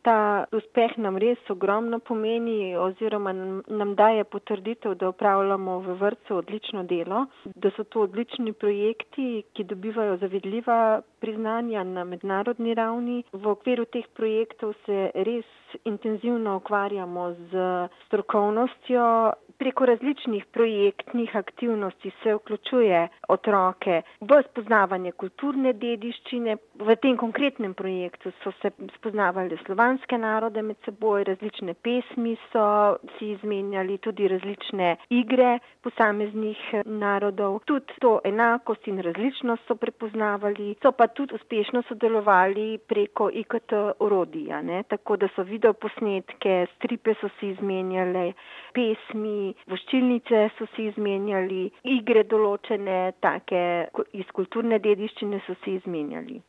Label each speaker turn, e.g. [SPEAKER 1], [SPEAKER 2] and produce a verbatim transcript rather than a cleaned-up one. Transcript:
[SPEAKER 1] Ta uspeh nam res ogromno pomeni oziroma nam daje potrditev, da opravljamo v vrtcu odlično delo, da so to odlični projekti, ki dobivajo zavidljiva priznanja na mednarodni ravni. V okviru teh projektov se res intenzivno ukvarjamo z strokovnostjo. Preko različnih projektnih aktivnosti se vključuje otroke v spoznavanje kulturne dediščine. V tem konkretnem projektu so se spoznavali slovanske narode med seboj, različne pesmi so si izmenjali, tudi različne igre posameznih narodov. Tudi to enakost in različnost so prepoznavali, so pa tudi uspešno sodelovali preko I K T orodij, ne, tako da so videoposnetke, stripe so si izmenjali, pesmi, voščilnice so si izmenjali, igre določene, take iz kulturne dediščine so si izmenjali.